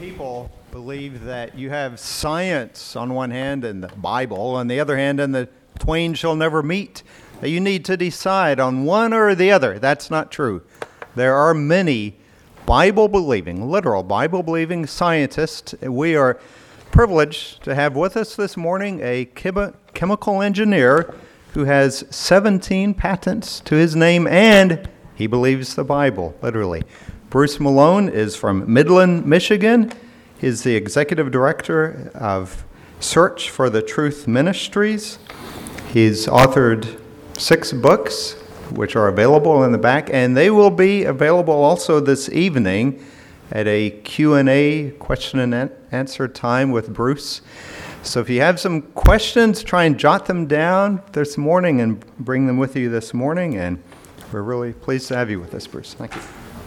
people believe that you have science on one hand and the Bible on the other hand, and the twain shall never meet. That you need to decide on one or the other. That's not true. There are many Bible-believing, literal Bible-believing scientists. We are privileged to have with us this morning a chemical engineer who has 17 patents to his name, and he believes the Bible, literally. Bruce Malone is from Midland, Michigan. He's the executive director of Search for the Truth Ministries. He's authored 6 books, which are available in the back, and they will be available also this evening at a Q&A, question and answer time with Bruce. So if you have some questions, try and jot them down this morning and bring them with you this morning, and we're really pleased to have you with us, Bruce. Thank you.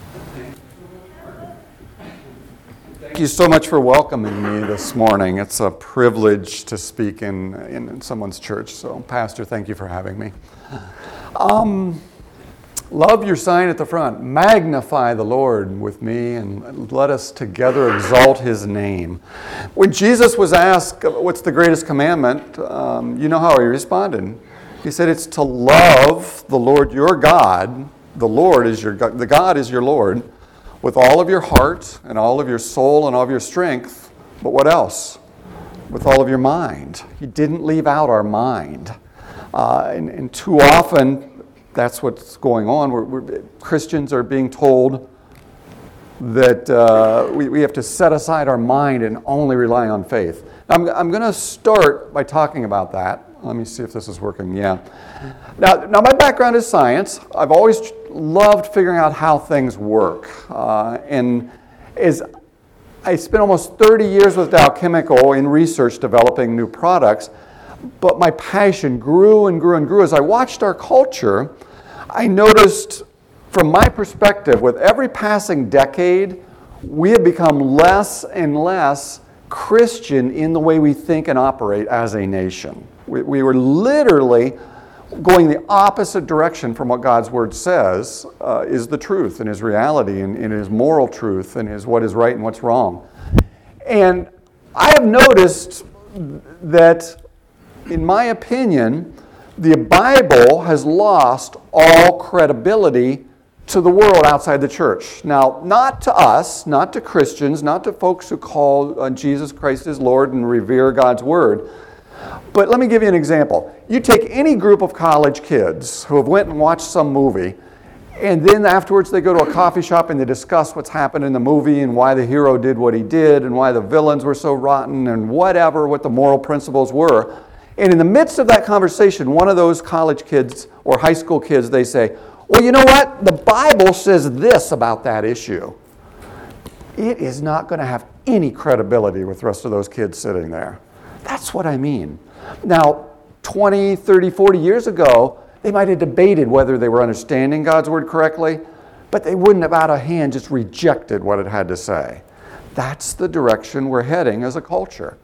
Thank you so much for welcoming me this morning. It's a privilege to speak in someone's church. So, Pastor, thank you for having me. Love your sign at the front. Magnify the Lord with me, and let us together exalt His name. When Jesus was asked, what's the greatest commandment, you know how He responded. He said, it's to love the Lord your God. The Lord is your God. The God is your Lord, with all of your heart and all of your soul and all of your strength. But what else? With all of your mind. He didn't leave out our mind. And too often, that's what's going on. Christians are being told that we have to set aside our mind and only rely on faith. I'm going to start by talking about that. Let me see if this is working. Yeah. Now my background is science. I've always loved figuring out how things work. And as I spent almost 30 years with Dow Chemical in research developing new products, but my passion grew and grew and grew. As I watched our culture, I noticed, from my perspective, with every passing decade, we have become less and less Christian in the way we think and operate as a nation. We were literally going the opposite direction from what God's Word says is the truth and is reality and is moral truth and is what is right and what's wrong. And I have noticed that, in my opinion, the Bible has lost all credibility to the world outside the church. Now, not to us, not to Christians, not to folks who call Jesus Christ as Lord and revere God's Word. But let me give you an example. You take any group of college kids who have went and watched some movie, and then afterwards they go to a coffee shop and they discuss what's happened in the movie and why the hero did what he did and why the villains were so rotten and what the moral principles were. And in the midst of that conversation, one of those college kids or high school kids, they say, well, you know what? The Bible says this about that issue. It is not going to have any credibility with the rest of those kids sitting there. That's what I mean. Now, 20, 30, 40 years ago, they might have debated whether they were understanding God's Word correctly, but they wouldn't have out of hand just rejected what it had to say. That's the direction we're heading as a culture.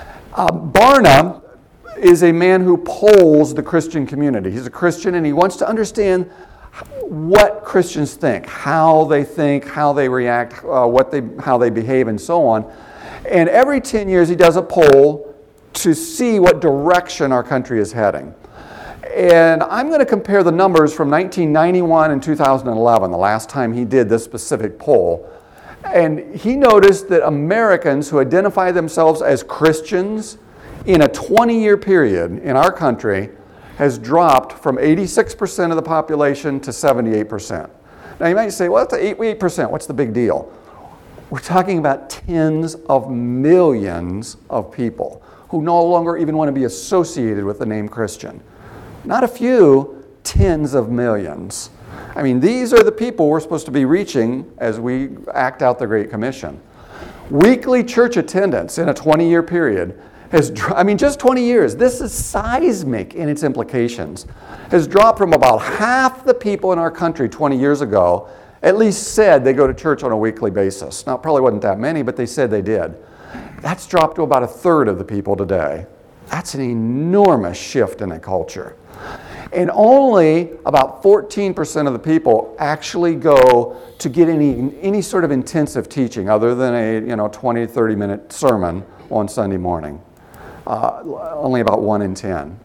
Barna is a man who polls the Christian community. He's a Christian, and he wants to understand what Christians think, how they react, how they behave, and so on. And every 10 years, he does a poll to see what direction our country is heading. And I'm going to compare the numbers from 1991 and 2011, the last time he did this specific poll. And he noticed that Americans who identify themselves as Christians in a 20-year period in our country has dropped from 86% of the population to 78%. Now you might say, well, that's 8%. What's the big deal? We're talking about tens of millions of people who no longer even want to be associated with the name Christian. Not a few, tens of millions. I mean, these are the people we're supposed to be reaching as we act out the Great Commission. Weekly church attendance in a 20-year period just 20 years, this is seismic in its implications, has dropped from about half the people in our country 20 years ago at least said they go to church on a weekly basis. Now, it probably wasn't that many, but they said they did. That's dropped to about a third of the people today. That's an enormous shift in the culture. And only about 14% of the people actually go to get any sort of intensive teaching other than a 20, 30-minute sermon on Sunday morning. Only about 1 in 10.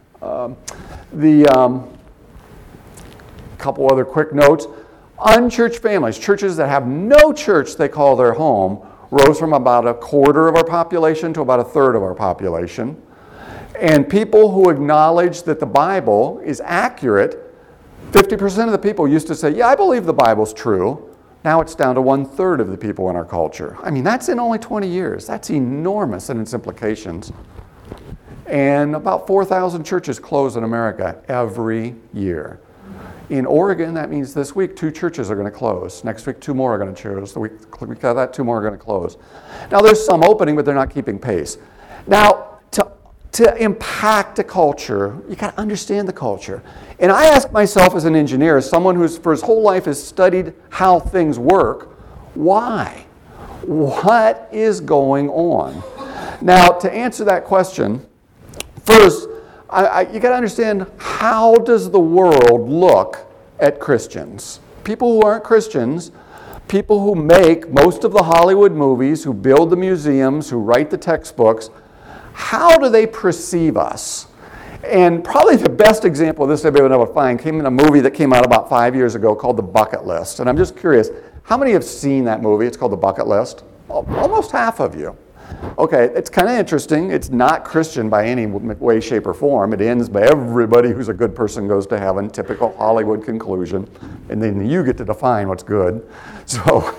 Couple other quick notes. Unchurched families, churches that have no church they call their home, rose from about a quarter of our population to about a third of our population. And people who acknowledge that the Bible is accurate, 50% of the people used to say, yeah, I believe the Bible's true. Now it's down to 1/3 of the people in our culture. I mean, that's in only 20 years. That's enormous in its implications. And about 4,000 churches close in America every year. In Oregon, that means this week 2 churches are going to close. Next week, 2 more are going to close. The week after that, 2 more are going to close. Now, there's some opening, but they're not keeping pace. Now, to impact a culture, you got to understand the culture. And I ask myself as an engineer, as someone who's for his whole life has studied how things work, why? What is going on? Now, to answer that question, first, you got to understand, how does the world look at Christians? People who aren't Christians, people who make most of the Hollywood movies, who build the museums, who write the textbooks, how do they perceive us? And probably the best example of this I've been able to find came in a movie that came out about 5 years ago called The Bucket List. And I'm just curious, how many have seen that movie? It's called The Bucket List. Almost half of you. Okay, it's kind of interesting. It's not Christian by any way, shape, or form. It ends by everybody who's a good person goes to heaven, typical Hollywood conclusion. And then you get to define what's good. So,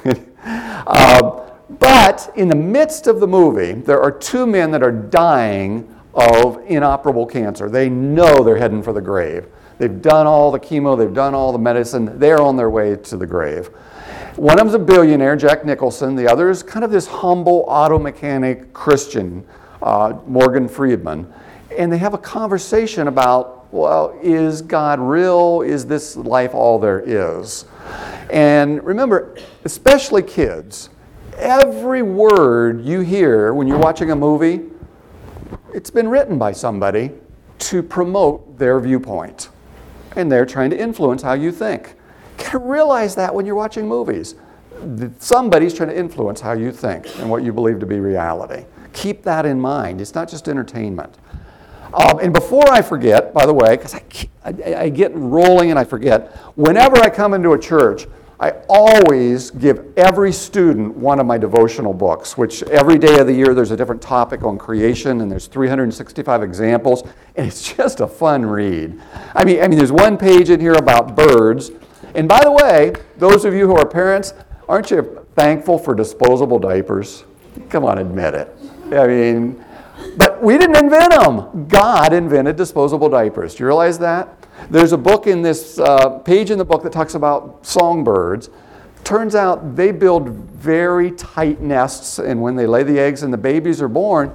but in the midst of the movie, there are 2 men that are dying of inoperable cancer. They know they're heading for the grave. They've done all the chemo, they've done all the medicine, they're on their way to the grave. One of them's a billionaire, Jack Nicholson. The other is kind of this humble auto mechanic Christian, Morgan Freeman. And they have a conversation about, well, is God real? Is this life all there is? And remember, especially kids, every word you hear when you're watching a movie, it's been written by somebody to promote their viewpoint. And they're trying to influence how you think. You can realize that when you're watching movies. Somebody's trying to influence how you think and what you believe to be reality. Keep that in mind. It's not just entertainment. And before I forget, by the way, because I get rolling and I forget, whenever I come into a church, I always give every student one of my devotional books, which every day of the year there's a different topic on creation, and there's 365 examples, and it's just a fun read. I mean, there's one page in here about birds. And by the way, those of you who are parents, aren't you thankful for disposable diapers? Come on, admit it. I mean, but we didn't invent them. God invented disposable diapers. Do you realize that? There's a book in this page in the book that talks about songbirds. Turns out they build very tight nests, and when they lay the eggs and the babies are born,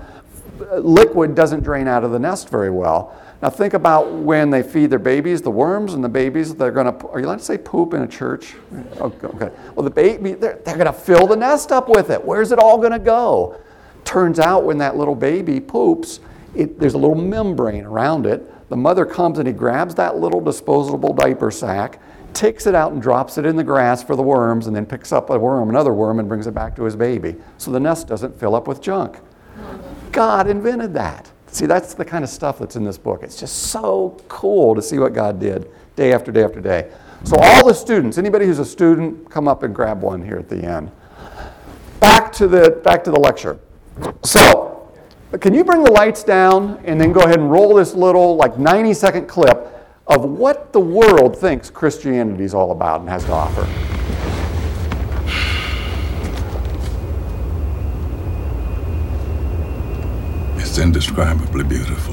liquid doesn't drain out of the nest very well. Now think about when they feed their babies, the worms and the babies, they're going to, are you allowed to say poop in a church? Okay. Well, the baby, they're going to fill the nest up with it. Where's it all going to go? Turns out when that little baby poops, there's a little membrane around it. The mother comes and he grabs that little disposable diaper sack, takes it out and drops it in the grass for the worms, and then picks up another worm, and brings it back to his baby. So the nest doesn't fill up with junk. God invented that. See, that's the kind of stuff that's in this book. It's just so cool to see what God did day after day after day. So all the students, anybody who's a student, come up and grab one here at the end. Back to the lecture. So, can you bring the lights down and then go ahead and roll this little 90-second clip of what the world thinks Christianity is all about and has to offer? It's indescribably beautiful.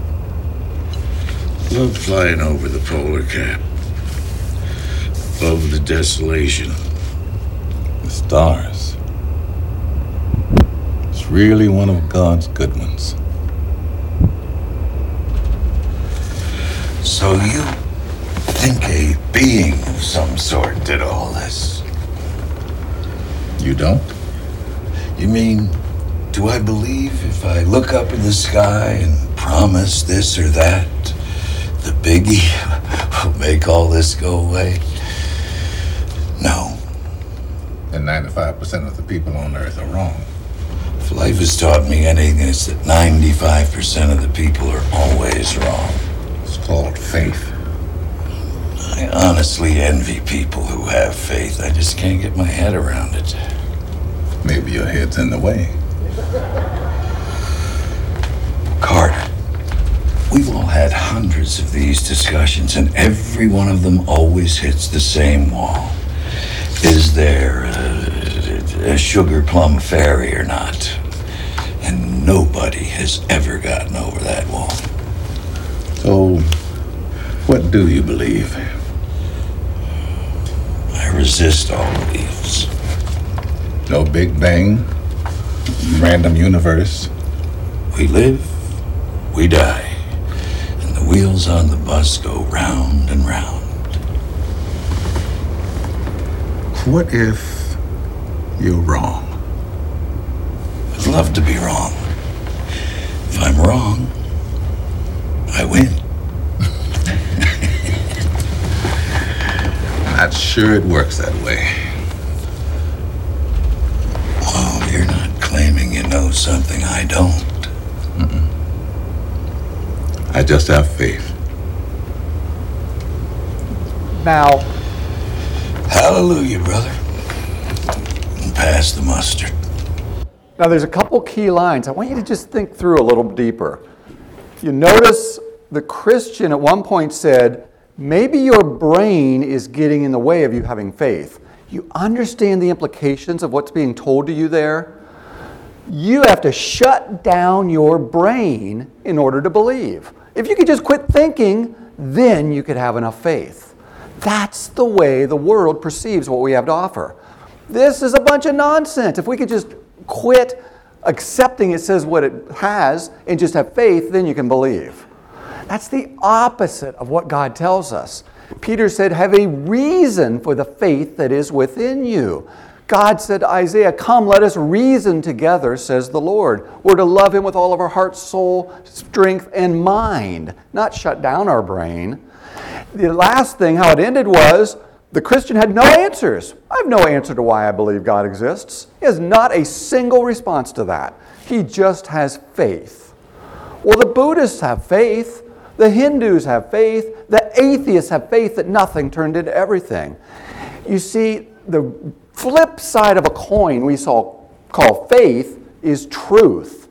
Love flying over the polar cap, above the desolation, the stars. It's really one of God's good ones. So you think a being of some sort did all this? You don't? You mean, do I believe if I look up in the sky and promise this or that, the biggie that'll make all this go away? No. And 95% of the people on Earth are wrong. If life has taught me anything, it's that 95% of the people are always wrong. It's called faith. I honestly envy people who have faith. I just can't get my head around it. Maybe your head's in the way. Carter, we've all had hundreds of these discussions, and every one of them always hits the same wall. Is there a sugar plum fairy or not? And nobody has ever gotten over that wall. So, what do you believe? I resist all beliefs. No Big Bang? Random universe? We live, we die, and the wheels on the bus go round and round. What if you're wrong? I'd love to be wrong. If I'm wrong, I win. Not sure it works that way. Oh, you're not claiming you know something I don't. I just have faith. Now, Hallelujah, brother. And pass the mustard. Now, there's a couple key lines. I want you to just think through a little deeper. You notice the Christian at one point said, maybe your brain is getting in the way of you having faith. You understand the implications of what's being told to you there? You have to shut down your brain in order to believe. If you could just quit thinking, then you could have enough faith. That's the way the world perceives what we have to offer. This is a bunch of nonsense. If we could just quit accepting it says what it has and just have faith, then you can believe. That's the opposite of what God tells us. Peter said, have a reason for the faith that is within you. God said to Isaiah, come, let us reason together, says the Lord. We're to love Him with all of our heart, soul, strength, and mind, not shut down our brain. The last thing, how it ended was, the Christian had no answers. I have no answer to why I believe God exists. He has not a single response to that. He just has faith. Well, the Buddhists have faith. The Hindus have faith. The atheists have faith that nothing turned into everything. You see, the flip side of a coin we call faith is truth.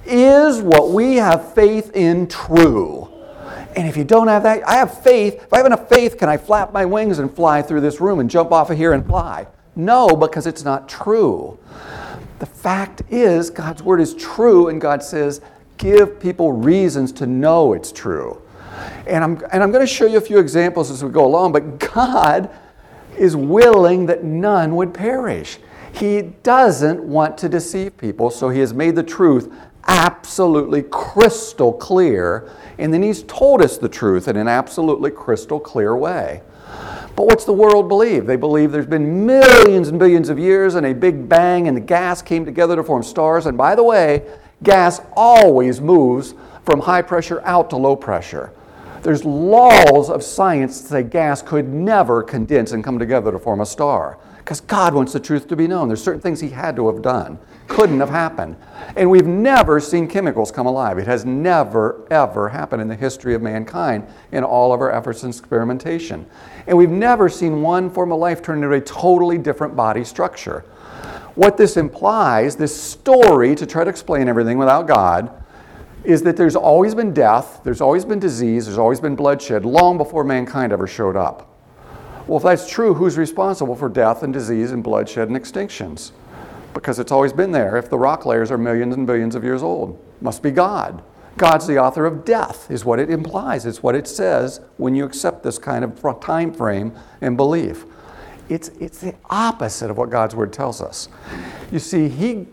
Is what we have faith in true? And if you don't have that, I have faith. If I have enough faith, can I flap my wings and fly through this room and jump off of here and fly? No, because it's not true. The fact is, God's Word is true, and God says, give people reasons to know it's true. And I'm going to show you a few examples as we go along, but God is willing that none would perish. He doesn't want to deceive people, so He has made the truth absolutely crystal clear, and then He's told us the truth in an absolutely crystal clear way. But what's the world believe? They believe there's been millions and billions of years and a big bang and the gas came together to form stars. And by the way, gas always moves from high pressure out to low pressure. There's laws of science that say gas could never condense and come together to form a star, because God wants the truth to be known. There's certain things He had to have done. Couldn't have happened. And we've never seen chemicals come alive. It has never, ever happened in the history of mankind in all of our efforts and experimentation. And we've never seen one form of life turn into a totally different body structure. What this implies, this story to try to explain everything without God, is that there's always been death, there's always been disease, there's always been bloodshed, long before mankind ever showed up. Well, if that's true, who's responsible for death and disease and bloodshed and extinctions? Because it's always been there. If the rock layers are millions and billions of years old, must be God. God's the author of death, is what it implies. It's what it says when you accept this kind of time frame and belief. It's the opposite of what God's Word tells us. You see, He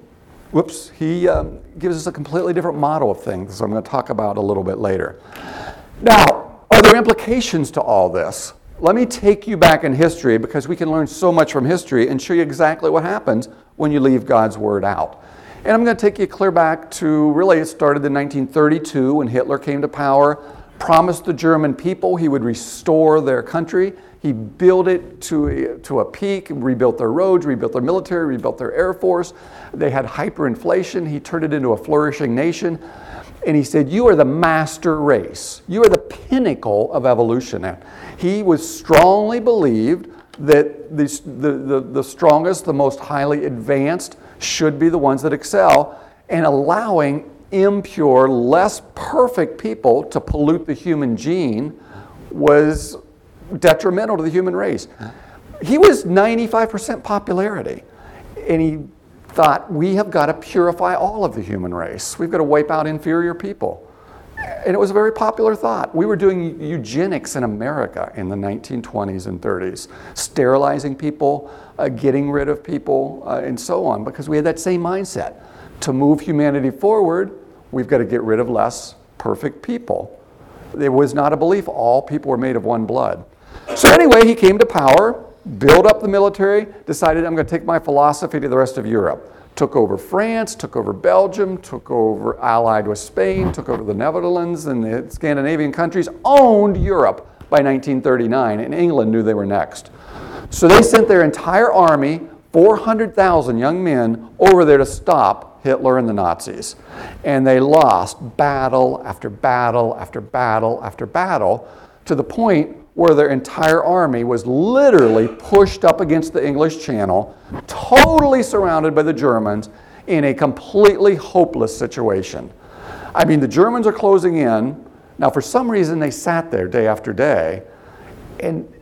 gives us a completely different model of things, so I'm going to talk about a little bit later. Now, are there implications to all this? Let me take you back in history, because we can learn so much from history and show you exactly what happens when you leave God's Word out. And I'm going to take you clear back to, really, it started in 1932 when Hitler came to power. promised the German people he would restore their country. He built it to a peak, rebuilt their roads, rebuilt their military, rebuilt their air force. They had hyperinflation. He turned it into a flourishing nation. And he said, you are the master race. You are the pinnacle of evolution. He was strongly believed that the strongest, the most highly advanced should be the ones that excel, and allowing impure, less perfect people to pollute the human gene was detrimental to the human race. He was 95% popularity, and he thought, we have got to purify all of the human race. We've got to wipe out inferior people. And it was a very popular thought. We were doing eugenics in America in the 1920s and 30s, sterilizing people, getting rid of people, and so on, because we had that same mindset. To move humanity forward, we've got to get rid of less perfect people. It was not a belief all people were made of one blood. So anyway, he came to power, built up the military, decided I'm going to take my philosophy to the rest of Europe. Took over France, took over Belgium, took over, allied with Spain, took over the Netherlands and the Scandinavian countries, owned Europe by 1939, and England knew they were next. So they sent their entire army, 400,000 young men, over there to stop Hitler and the Nazis. And they lost battle after battle after battle after battle, to the point where their entire army was literally pushed up against the English Channel, totally surrounded by the Germans in a completely hopeless situation. I mean, the Germans are closing in. Now, for some reason, they sat there day after day, and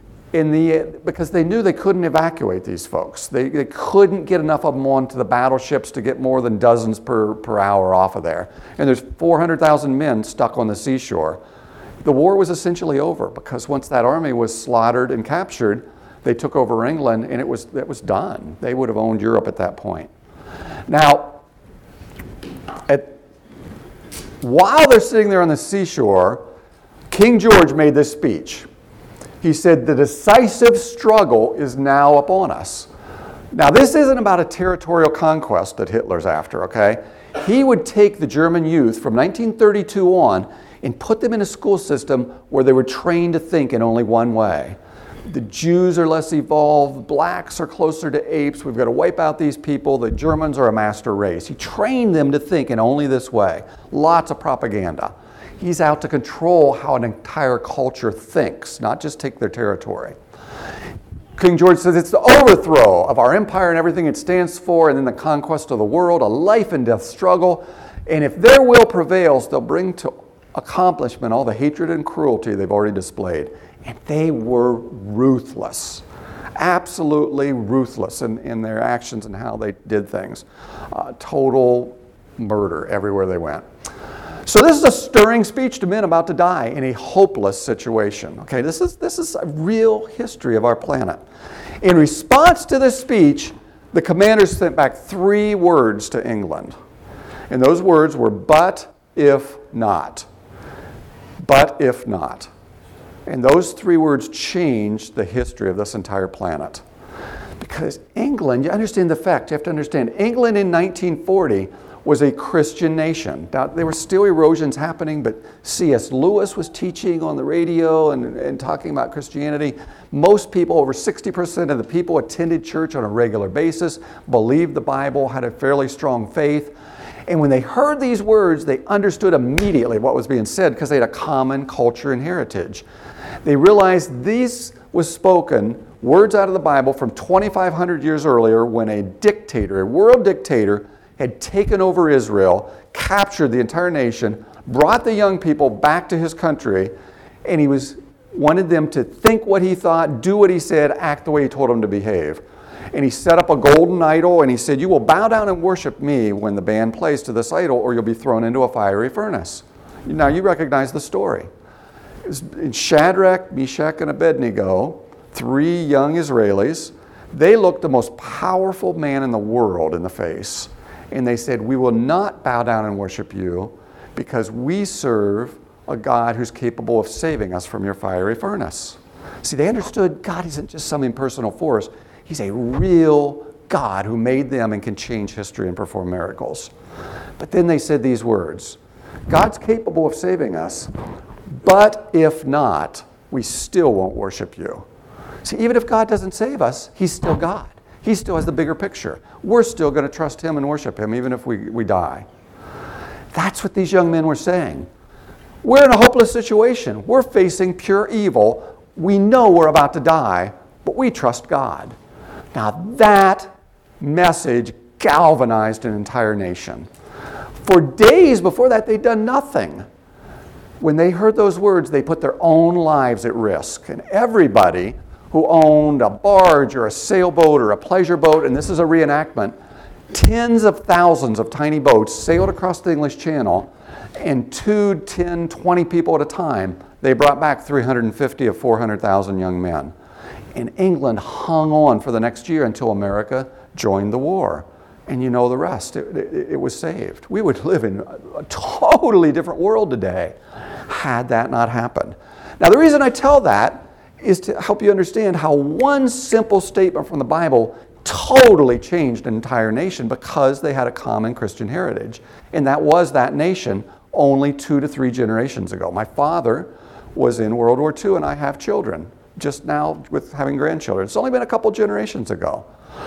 because they knew they couldn't evacuate these folks. They couldn't get enough of them onto the battleships to get more than dozens per hour off of there. And there's 400,000 men stuck on the seashore. The war was essentially over, because once that army was slaughtered and captured, they took over England, and it was done. They would have owned Europe at that point. Now, while they're sitting there on the seashore, King George made this speech. He said, the decisive struggle is now upon us. Now, this isn't about a territorial conquest that Hitler's after, okay? He would take the German youth from 1932 on and put them in a school system where they were trained to think in only one way. The Jews are less evolved, blacks are closer to apes, we've got to wipe out these people, the Germans are a master race. He trained them to think in only this way. Lots of propaganda. He's out to control how an entire culture thinks, not just take their territory. King George says it's the overthrow of our empire and everything it stands for, and then the conquest of the world, a life and death struggle. And if their will prevails, they'll bring to accomplishment all the hatred and cruelty they've already displayed. And they were ruthless, absolutely ruthless in their actions and how they did things. Total murder everywhere they went. So this is a stirring speech to men about to die in a hopeless situation. Okay, this is a real history of our planet. In response to this speech, the commanders sent back 3 words to England. And those words were, but if not. But if not. And those 3 words changed the history of this entire planet. Because England, you understand the fact, you have to understand, England in 1940 was a Christian nation. Now, there were still erosions happening, but C.S. Lewis was teaching on the radio and talking about Christianity. Most people, over 60% of the people, attended church on a regular basis, believed the Bible, had a fairly strong faith. And when they heard these words, they understood immediately what was being said, because they had a common culture and heritage. They realized these was spoken, words out of the Bible from 2,500 years earlier, when a dictator, a world dictator, had taken over Israel, captured the entire nation, brought the young people back to his country, and he wanted them to think what he thought, do what he said, act the way he told them to behave. And he set up a golden idol, and he said, you will bow down and worship me when the band plays to this idol, or you'll be thrown into a fiery furnace. Now, you recognize the story. In Shadrach, Meshach, and Abednego, 3 young Israelis, they looked the most powerful man in the world in the face. And they said, we will not bow down and worship you, because we serve a God who's capable of saving us from your fiery furnace. See, they understood God isn't just some impersonal force. He's a real God who made them and can change history and perform miracles. But then they said these words, God's capable of saving us, But if not, we still won't worship you. See, even if God doesn't save us, he's still God. He still has the bigger picture. We're still going to trust him and worship him, even if we die. That's what these young men were saying. We're in a hopeless situation. We're facing pure evil. We know we're about to die, but we trust God. Now that message galvanized an entire nation. For days before that, they'd done nothing. When they heard those words, they put their own lives at risk. And everybody who owned a barge or a sailboat or a pleasure boat, and this is a reenactment, tens of thousands of tiny boats sailed across the English Channel, and 2, 10, 20 people at a time, they brought back 350 of 400,000 young men. And England hung on for the next year until America joined the war. And you know the rest. It was saved. We would live in a totally different world today had that not happened. Now, the reason I tell that is to help you understand how one simple statement from the Bible totally changed an entire nation because they had a common Christian heritage. And that was that nation only 2 to 3 generations ago. My father was in World War II, and I have children, just now with having grandchildren. It's only been a couple generations ago.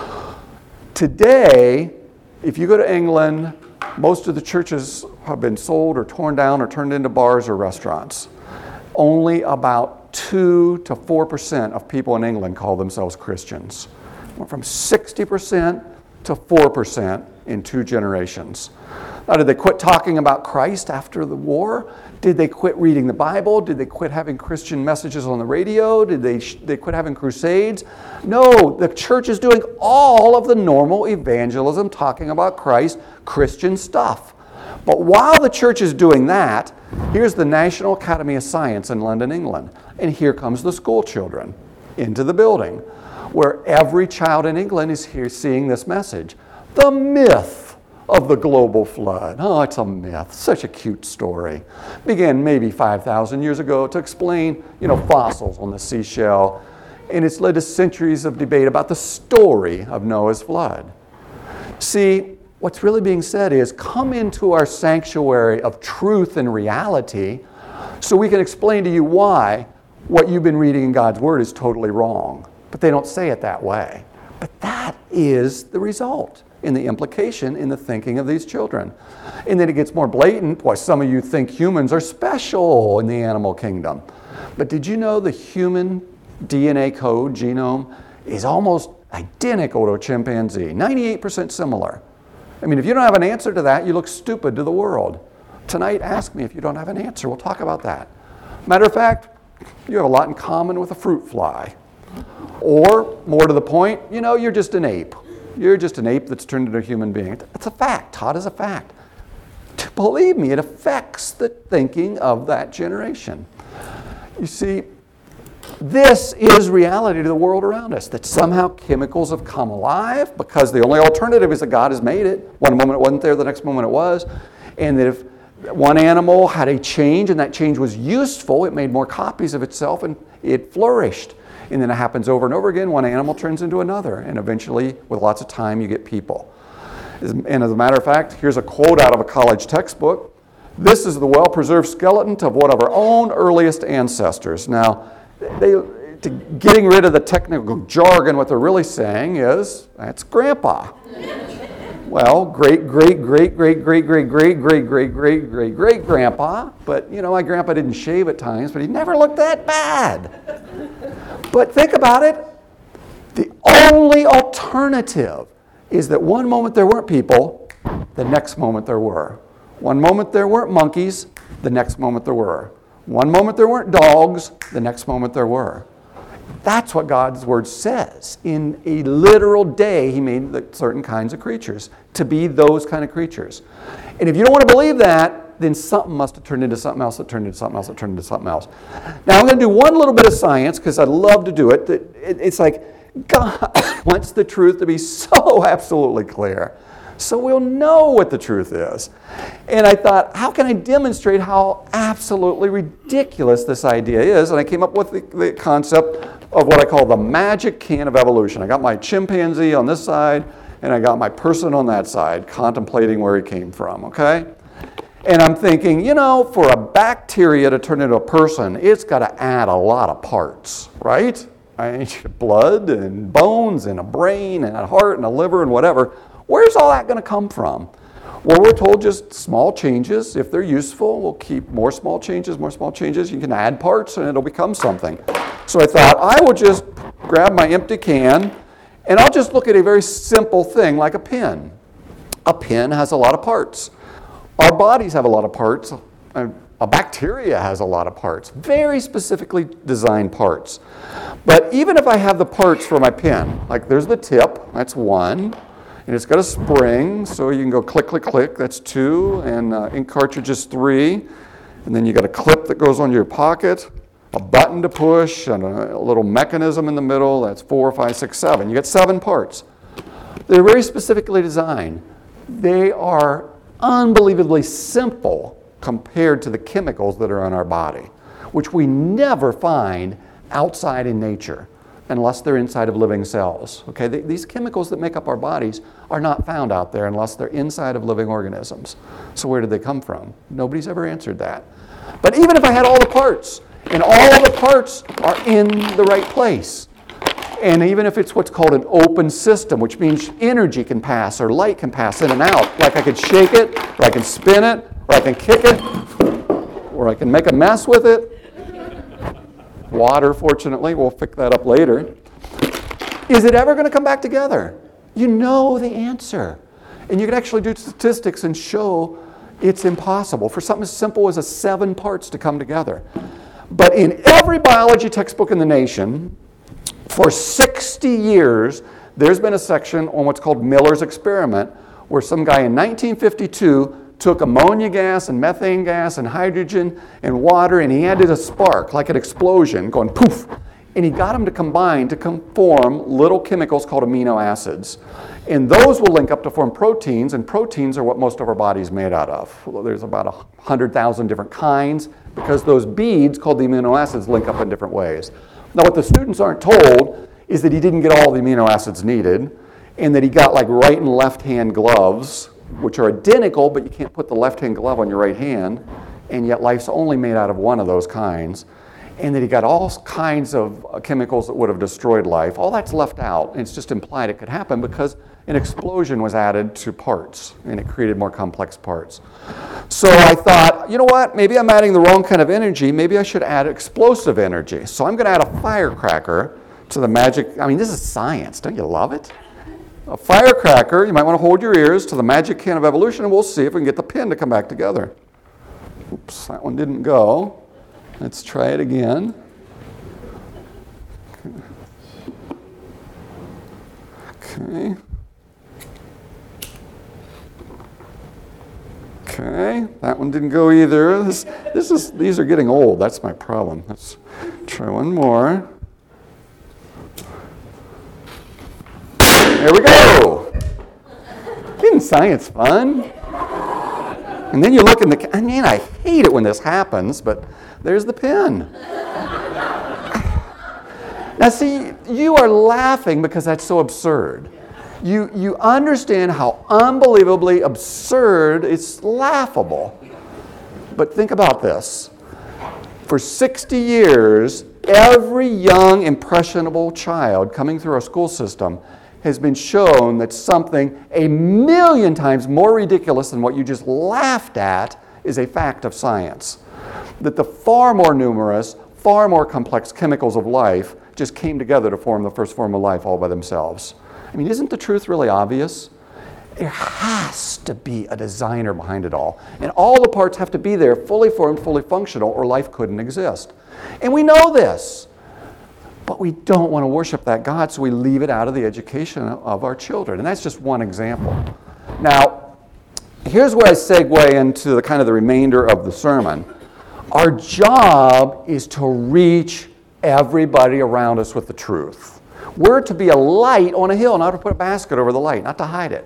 Today, if you go to England, most of the churches have been sold or torn down or turned into bars or restaurants. Only about 2 to 4% of people in England call themselves Christians. Went from 60% to 4% in 2 generations. Now, did they quit talking about Christ after the war? Did they quit reading the Bible? Did they quit having Christian messages on the radio? Did they quit having crusades? No, the church is doing all of the normal evangelism, talking about Christ, Christian stuff. But while the church is doing that, here's the National Academy of Science in London, England. And here comes the school children into the building, where every child in England is here seeing this message. The myth of the global flood. Oh, it's a myth. Such a cute story. Began maybe 5,000 years ago to explain, fossils on the seashell. And it's led to centuries of debate about the story of Noah's flood. See, what's really being said is, come into our sanctuary of truth and reality so we can explain to you why what you've been reading in God's Word is totally wrong. But they don't say it that way. But that is the result in the implication in the thinking of these children. And then it gets more blatant. Why, some of you think humans are special in the animal kingdom. But did you know the human DNA code, genome, is almost identical to a chimpanzee, 98% similar. I mean, if you don't have an answer to that, you look stupid to the world. Tonight, ask me if you don't have an answer. We'll talk about that. Matter of fact, you have a lot in common with a fruit fly. Or, more to the point, you're just an ape. You're just an ape that's turned into a human being. It's a fact, taught as a fact. Believe me, it affects the thinking of that generation. You see, this is reality to the world around us, that somehow chemicals have come alive because the only alternative is that God has made it. One moment it wasn't there, the next moment it was. And that if one animal had a change and that change was useful, it made more copies of itself and it flourished. And then it happens over and over again. One animal turns into another. And eventually, with lots of time, you get people. And as a matter of fact, here's a quote out of a college textbook. This is the well-preserved skeleton of one of our own earliest ancestors. Now, getting rid of the technical jargon, what they're really saying is, that's Grandpa. Well, great-great-great-great-great-great-great-great-great-great-grandpa. But, my grandpa didn't shave at times, but he never looked that bad. But think about it. The only alternative is that one moment there weren't people, the next moment there were. One moment there weren't monkeys, the next moment there were. One moment there weren't dogs, the next moment there were. That's what God's Word says. In a literal day, He made certain kinds of creatures to be those kind of creatures. And if you don't want to believe that, then something must have turned into something else that turned into something else that turned into something else. Now, I'm going to do one little bit of science because I love to do it. It's like God wants the truth to be so absolutely clear, so we'll know what the truth is. And I thought, how can I demonstrate how absolutely ridiculous this idea is? And I came up with the concept of what I call the magic can of evolution. I got my chimpanzee on this side, and I got my person on that side, contemplating where he came from, okay? And I'm thinking, for a bacteria to turn into a person, it's got to add a lot of parts, right? I need blood and bones and a brain and a heart and a liver and whatever. Where's all that going to come from? Well, we're told just small changes. If they're useful, we'll keep more small changes, more small changes. You can add parts and it'll become something. So I thought I will just grab my empty can and I'll just look at a very simple thing like a pen. A pen has a lot of parts. Our bodies have a lot of parts. A bacteria has a lot of parts, very specifically designed parts. But even if I have the parts for my pen, like there's the tip, that's one. And it's got a spring, so you can go click, click, click, that's 2, and ink cartridge is 3. And then you got a clip that goes on your pocket, a button to push, and a little mechanism in the middle, that's 4, 5, 6, 7. You get 7 parts. They're very specifically designed. They are unbelievably simple compared to the chemicals that are in our body, which we never find outside in nature, unless they're inside of living cells. Okay, these chemicals that make up our bodies are not found out there unless they're inside of living organisms. So where did they come from? Nobody's ever answered that. But even if I had all the parts, and all the parts are in the right place, and even if it's what's called an open system, which means energy can pass or light can pass in and out, like I could shake it, or I can spin it, or I can kick it, or I can make a mess with it. Water, fortunately, we'll pick that up later. Is it ever going to come back together? You know the answer. And you can actually do statistics and show it's impossible for something as simple as 7 parts to come together. But in every biology textbook in the nation, for 60 years, there's been a section on what's called Miller's experiment, where some guy in 1952 took ammonia gas and methane gas and hydrogen and water, and he added a spark, like an explosion, going poof. And he got them to combine to form little chemicals called amino acids. And those will link up to form proteins, and proteins are what most of our body is made out of. Well, there's about 100,000 different kinds, because those beads called the amino acids link up in different ways. Now, what the students aren't told is that he didn't get all the amino acids needed, and that he got like right and left hand gloves, which are identical, but you can't put the left-hand glove on your right hand, and yet life's only made out of one of those kinds, and that he got all kinds of chemicals that would have destroyed life. All that's left out, and it's just implied it could happen because an explosion was added to parts, and it created more complex parts. So I thought, you know what, maybe I'm adding the wrong kind of energy, maybe I should add explosive energy. So I'm going to add a firecracker to the magic, this is science, don't you love it? A firecracker, you might want to hold your ears to the magic can of evolution, and we'll see if we can get the pin to come back together. Oops, that one didn't go. Let's try it again. Okay. Okay, that one didn't go either. These are getting old. That's my problem. Let's try one more. There we go. Isn't science fun? And then you look in the, I hate it when this happens, but there's the pen. Now see, you are laughing because that's so absurd. You understand how unbelievably absurd, it's laughable. But think about this. For 60 years, every young, impressionable child coming through our school system has been shown that something 1,000,000 times more ridiculous than what you just laughed at is a fact of science. That the far more numerous, far more complex chemicals of life just came together to form the first form of life all by themselves. Isn't the truth really obvious? There has to be a designer behind it all. And all the parts have to be there, fully formed, fully functional, or life couldn't exist. And we know this. But we don't want to worship that God, so we leave it out of the education of our children. And that's just one example. Now, here's where I segue into the remainder of the sermon. Our job is to reach everybody around us with the truth. We're to be a light on a hill, not to put a basket over the light, not to hide it.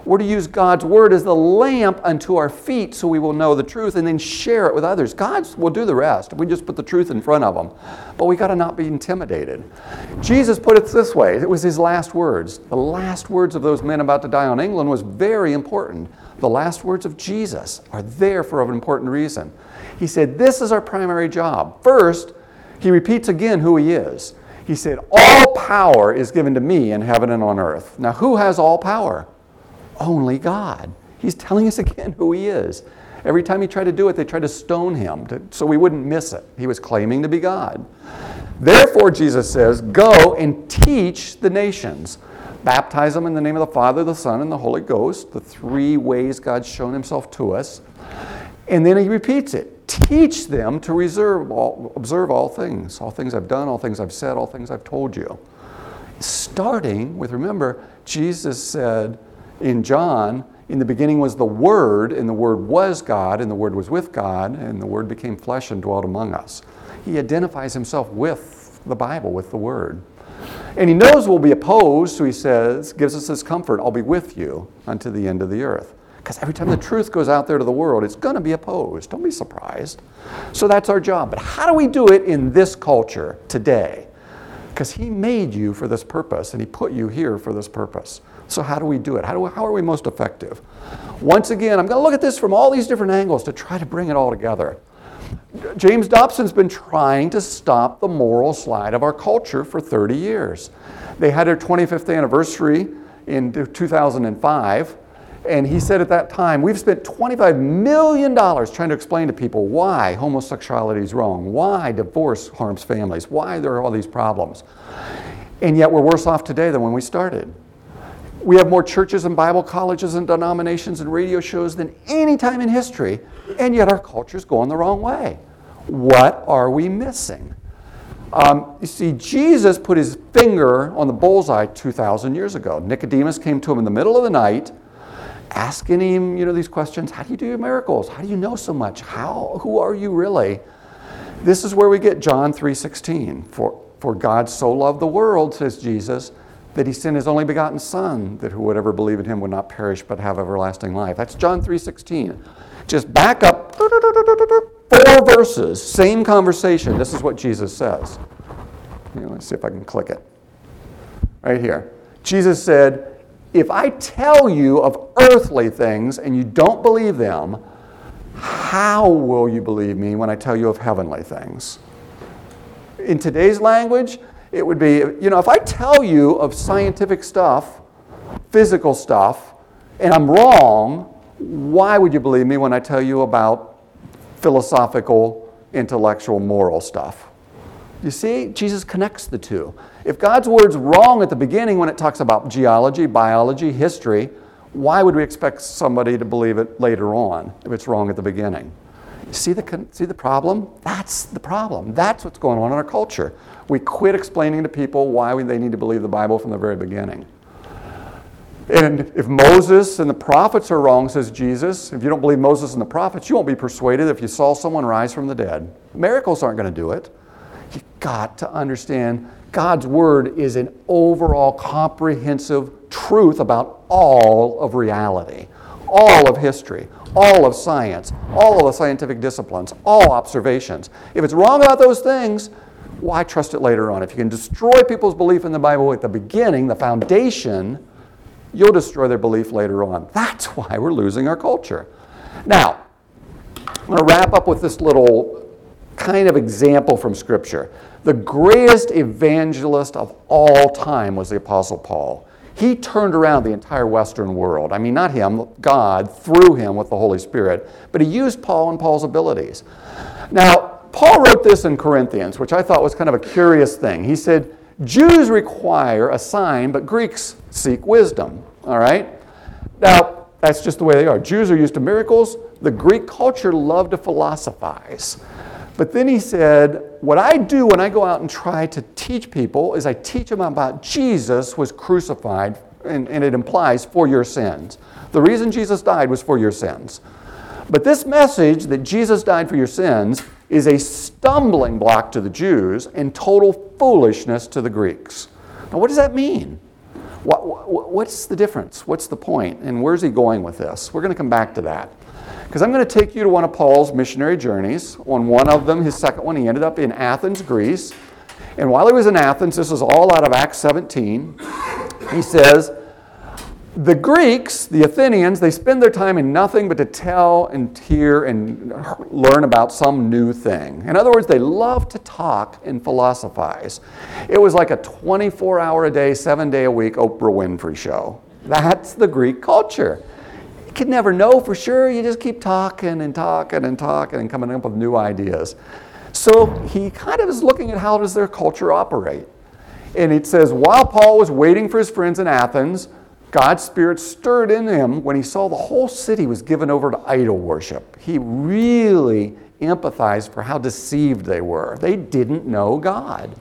We're to use God's word as the lamp unto our feet so we will know the truth and then share it with others. God will do the rest. We just put the truth in front of them. But we got to not be intimidated. Jesus put it this way. It was his last words. The last words of those men about to die on England was very important. The last words of Jesus are there for an important reason. He said, this is our primary job. First, he repeats again who he is. He said, all power is given to me in heaven and on earth. Now, who has all power? Only God. He's telling us again who he is. Every time he tried to do it, they tried to stone him so we wouldn't miss it. He was claiming to be God. Therefore, Jesus says, go and teach the nations. Baptize them in the name of the Father, the Son, and the Holy Ghost, the three ways God's shown himself to us. And then he repeats it. Teach them to observe all things I've done, all things I've said, all things I've told you. Starting with, remember, Jesus said in John, in the beginning was the Word, and the Word was God, and the Word was with God, and the Word became flesh and dwelt among us. He identifies himself with the Bible, with the Word. And he knows we'll be opposed, so he says, gives us this comfort, I'll be with you unto the end of the earth. Because every time the truth goes out there to the world, it's going to be opposed. Don't be surprised. So that's our job. But how do we do it in this culture today? Because he made you for this purpose, and he put you here for this purpose. So how do we do it? How are we most effective? Once again, I'm going to look at this from all these different angles to try to bring it all together. James Dobson's been trying to stop the moral slide of our culture for 30 years. They had their 25th anniversary in 2005, and he said at that time, we've spent $25 million trying to explain to people why homosexuality is wrong, why divorce harms families, why there are all these problems. And yet we're worse off today than when we started. We have more churches and Bible colleges and denominations and radio shows than any time in history, and yet our culture's going the wrong way. What are we missing? You see, Jesus put his finger on the bullseye 2,000 years ago. Nicodemus came to him in the middle of the night, asking him, these questions. How do you do your miracles? How do you know so much? Who are you really? This is where we get John 3:16. For God so loved the world, says Jesus, that he sent his only begotten Son, that who would ever believe in him would not perish but have everlasting life. That's John 3:16. Just back up 4 verses, same conversation. This is what Jesus says. Let's see if I can click it. Right here. Jesus said, if I tell you of earthly things and you don't believe them, how will you believe me when I tell you of heavenly things? In today's language, it would be, if I tell you of scientific stuff, physical stuff, and I'm wrong, why would you believe me when I tell you about philosophical, intellectual, moral stuff? You see, Jesus connects the two. If God's word's wrong at the beginning when it talks about geology, biology, history, why would we expect somebody to believe it later on if it's wrong at the beginning? See the problem? That's the problem. That's what's going on in our culture. We quit explaining to people why they need to believe the Bible from the very beginning. And if Moses and the prophets are wrong, says Jesus, if you don't believe Moses and the prophets, you won't be persuaded if you saw someone rise from the dead. Miracles aren't going to do it. You've got to understand God's word is an overall comprehensive truth about all of reality, all of history, all of science, all of the scientific disciplines, all observations. If it's wrong about those things, why trust it later on? If you can destroy people's belief in the Bible at the beginning, the foundation, you'll destroy their belief later on. That's why we're losing our culture. Now, I'm going to wrap up with this little kind of example from Scripture. The greatest evangelist of all time was the Apostle Paul. He turned around the entire Western world. I mean, not him, God, through him with the Holy Spirit, but he used Paul and Paul's abilities. Now, Paul wrote this in Corinthians, which I thought was kind of a curious thing. He said, Jews require a sign, but Greeks seek wisdom. All right? Now, that's just the way they are. Jews are used to miracles. The Greek culture loved to philosophize. But then he said, what I do when I go out and try to teach people is I teach them about Jesus was crucified, and it implies for your sins. The reason Jesus died was for your sins. But this message that Jesus died for your sins is a stumbling block to the Jews and total foolishness to the Greeks. Now, what does that mean? What's the difference? What's the point? And where's he going with this? We're going to come back to that. Because I'm going to take you to one of Paul's missionary journeys. On one of them, his second one, he ended up in Athens, Greece. And while he was in Athens, this is all out of Acts 17, he says, the Greeks, the Athenians, they spend their time in nothing but to tell and hear and learn about some new thing. In other words, they love to talk and philosophize. It was like a 24-hour-a-day, 7-day-a-week Oprah Winfrey show. That's the Greek culture. You can never know for sure. You just keep talking and talking and talking and coming up with new ideas. So he kind of is looking at how does their culture operate. And it says, while Paul was waiting for his friends in Athens, God's Spirit stirred in him when he saw the whole city was given over to idol worship. He really empathized for how deceived they were. They didn't know God.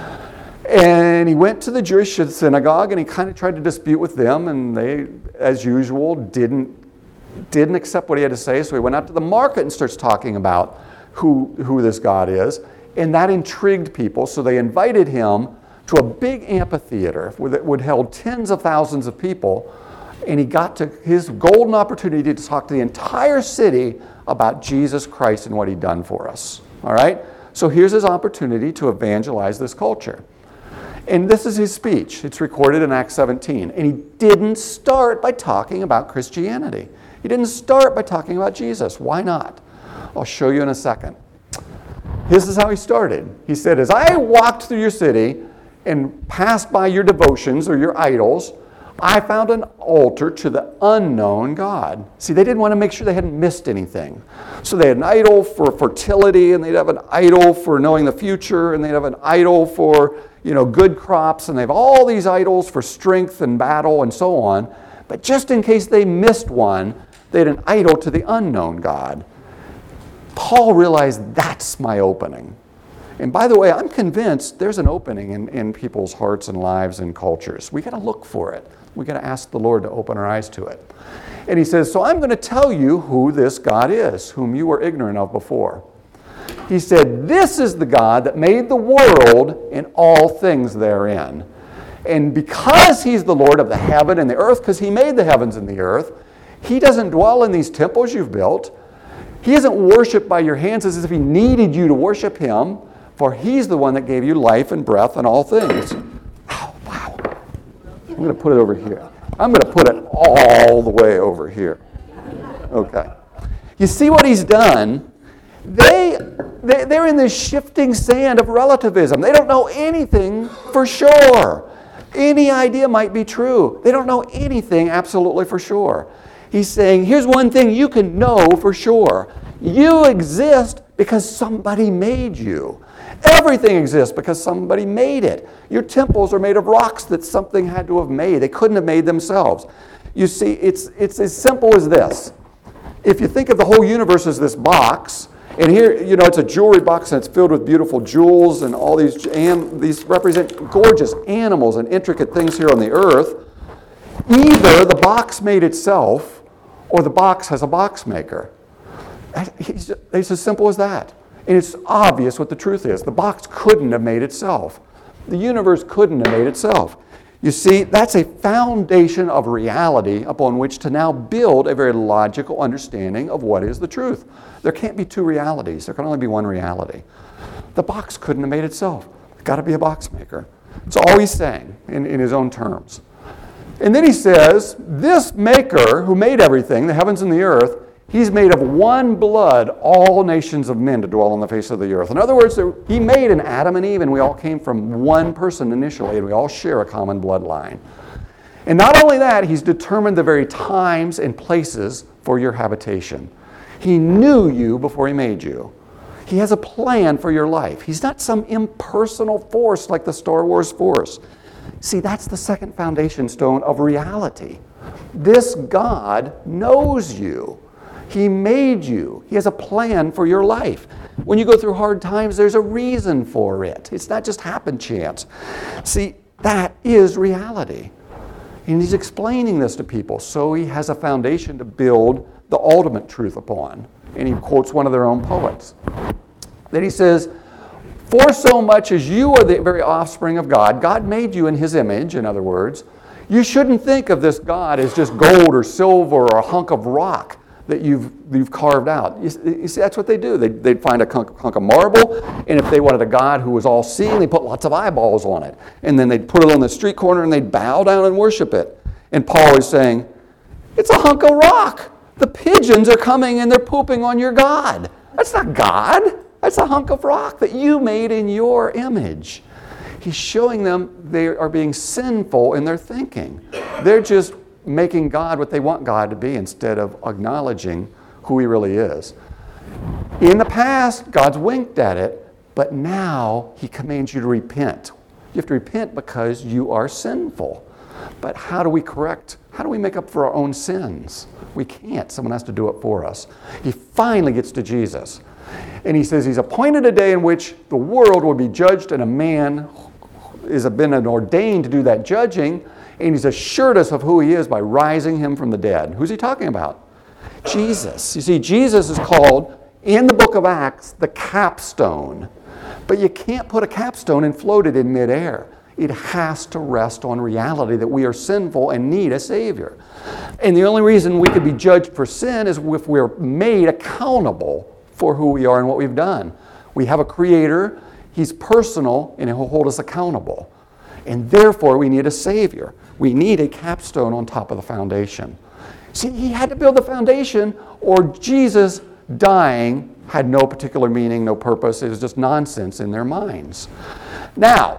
And he went to the Jewish synagogue and he kind of tried to dispute with them, and they, as usual, didn't accept what he had to say. So he went out to the market and starts talking about who this God is. And that intrigued people, so they invited him to a big amphitheater that would hold tens of thousands of people, and he got to his golden opportunity to talk to the entire city about Jesus Christ and what he'd done for us. All right? So here's his opportunity to evangelize this culture. And this is his speech. It's recorded in Acts 17. And he didn't start by talking about Christianity. He didn't start by talking about Jesus. Why not? I'll show you in a second. This is how he started. He said, as I walked through your city and passed by your devotions or your idols, I found an altar to the unknown God. See, they didn't want to make sure they hadn't missed anything. So they had an idol for fertility, and they'd have an idol for knowing the future, and they'd have an idol for, good crops, and they have all these idols for strength and battle and so on. But just in case they missed one, they had an idol to the unknown God. Paul realized that's my opening. And by the way, I'm convinced there's an opening in people's hearts and lives and cultures. We got to look for it. We got to ask the Lord to open our eyes to it. And he says, so I'm going to tell you who this God is, whom you were ignorant of before. He said, this is the God that made the world and all things therein. And because he's the Lord of the heaven and the earth, because he made the heavens and the earth, he doesn't dwell in these temples you've built. He isn't worshipped by your hands as if he needed you to worship him, for he's the one that gave you life and breath and all things. Oh, wow. I'm going to put it over here. I'm going to put it all the way over here. Okay. You see what he's done? They're in this shifting sand of relativism. They don't know anything for sure. Any idea might be true. They don't know anything absolutely for sure. He's saying, here's one thing you can know for sure. You exist because somebody made you. Everything exists because somebody made it. Your temples are made of rocks that something had to have made. They couldn't have made themselves. You see, it's as simple as this. If you think of the whole universe as this box, and here, it's a jewelry box and it's filled with beautiful jewels and all these, and these represent gorgeous animals and intricate things here on the earth. Either the box made itself or the box has a box maker. It's as simple as that. And it's obvious what the truth is. The box couldn't have made itself. The universe couldn't have made itself. You see, that's a foundation of reality upon which to now build a very logical understanding of what is the truth. There can't be two realities. There can only be one reality. The box couldn't have made itself. It's got to be a box maker. It's all he's saying in his own terms. And then he says, this maker who made everything, the heavens and the earth, he's made of one blood all nations of men to dwell on the face of the earth. In other words, he made an Adam and Eve, and we all came from one person initially, and we all share a common bloodline. And not only that, he's determined the very times and places for your habitation. He knew you before he made you. He has a plan for your life. He's not some impersonal force like the Star Wars Force. See, that's the second foundation stone of reality. This God knows you. He made you. He has a plan for your life. When you go through hard times, there's a reason for it. It's not just happen chance. See, that is reality. And he's explaining this to people, so he has a foundation to build the ultimate truth upon. And he quotes one of their own poets. Then he says, for so much as you are the very offspring of God, God made you in his image, in other words, You shouldn't think of this God as just gold or silver or a hunk of rock that you've carved out. You see, that's what they do. They'd find a hunk of marble, and if they wanted a God who was all-seeing, they put lots of eyeballs on it. And then they'd put it on the street corner, and they'd bow down and worship it. And Paul is saying, it's a hunk of rock. The pigeons are coming, and they're pooping on your God. That's not God. That's a hunk of rock that you made in your image. He's showing them they are being sinful in their thinking. They're just making God what they want God to be instead of acknowledging who he really is. In the past, God's winked at it, but now he commands you to repent. You have to repent because you are sinful. But how do we correct? How do we make up for our own sins? We can't. Someone has to do it for us. He finally gets to Jesus. And he says he's appointed a day in which the world will be judged, and a man has been ordained to do that judging, and he's assured us of who he is by rising him from the dead. Who's he talking about? Jesus. You see, Jesus is called, in the book of Acts, the capstone. But you can't put a capstone and float it in midair. It has to rest on reality that we are sinful and need a Savior. And the only reason we could be judged for sin is if we're made accountable for who we are and what we've done. We have a Creator, he's personal, and he'll hold us accountable. And therefore, we need a Savior. We need a capstone on top of the foundation. See, he had to build the foundation, or Jesus dying had no particular meaning, no purpose. It was just nonsense in their minds. Now,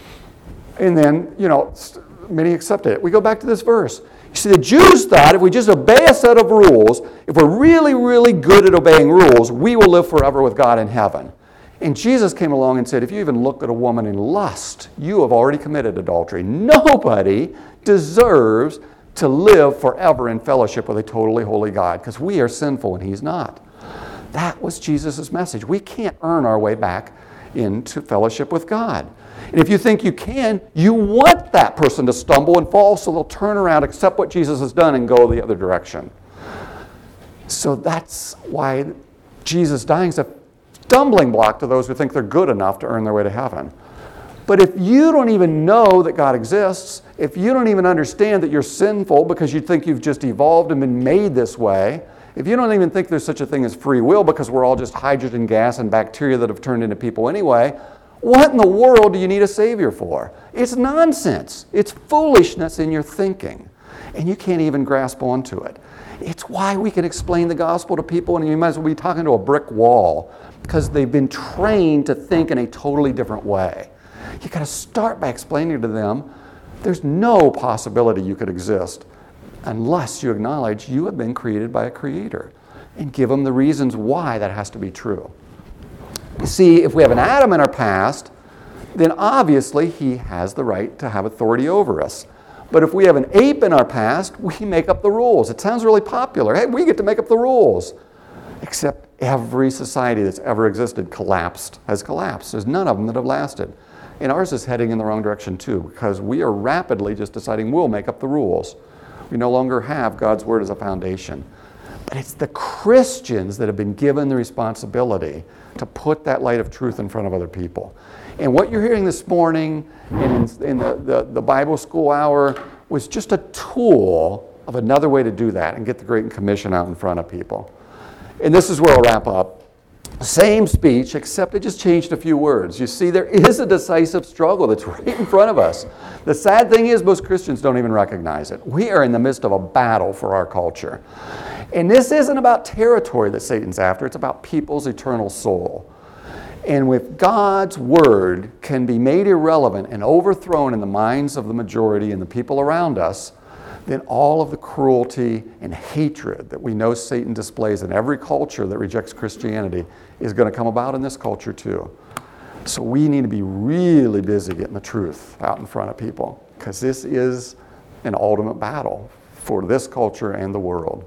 and then, many accepted it. We go back to this verse. You see, the Jews thought if we just obey a set of rules, if we're really, really good at obeying rules, we will live forever with God in heaven. And Jesus came along and said, if you even look at a woman in lust, you have already committed adultery. Nobody deserves to live forever in fellowship with a totally holy God, because we are sinful and he's not. That was Jesus' message. We can't earn our way back into fellowship with God. And if you think you can, you want that person to stumble and fall so they'll turn around, accept what Jesus has done, and go the other direction. So that's why Jesus dying is a stumbling block to those who think they're good enough to earn their way to heaven. But if you don't even know that God exists, if you don't even understand that you're sinful because you think you've just evolved and been made this way, if you don't even think there's such a thing as free will because we're all just hydrogen gas and bacteria that have turned into people anyway, what in the world do you need a Savior for? It's nonsense. It's foolishness in your thinking. And you can't even grasp onto it. It's why we can explain the gospel to people, and you might as well be talking to a brick wall, because they've been trained to think in a totally different way. You got to start by explaining to them there's no possibility you could exist unless you acknowledge you have been created by a Creator, and give them the reasons why that has to be true. You see, if we have an Adam in our past, then obviously he has the right to have authority over us. But if we have an ape in our past, we make up the rules. It sounds really popular. Hey, we get to make up the rules. Except every society that's ever existed has collapsed. There's none of them that have lasted. And ours is heading in the wrong direction too, because we are rapidly just deciding we'll make up the rules. We no longer have God's Word as a foundation. But it's the Christians that have been given the responsibility to put that light of truth in front of other people. And what you're hearing this morning in the Bible school hour was just a tool of another way to do that and get the Great Commission out in front of people. And this is where I'll wrap up. Same speech, except it just changed a few words. You see, there is a decisive struggle that's right in front of us. The sad thing is most Christians don't even recognize it. We are in the midst of a battle for our culture. And this isn't about territory that Satan's after. It's about people's eternal soul. And if God's Word can be made irrelevant and overthrown in the minds of the majority and the people around us, then all of the cruelty and hatred that we know Satan displays in every culture that rejects Christianity is going to come about in this culture too. So we need to be really busy getting the truth out in front of people, because this is an ultimate battle for this culture and the world.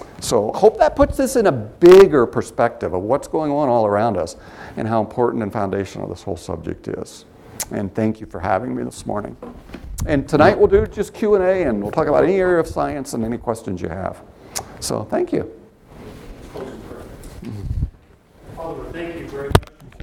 So I hope that puts this in a bigger perspective of what's going on all around us and how important and foundational this whole subject is. And thank you for having me this morning. And tonight we'll do just Q&A, and we'll talk about any area of science and any questions you have. So thank you. Father, thank you very much.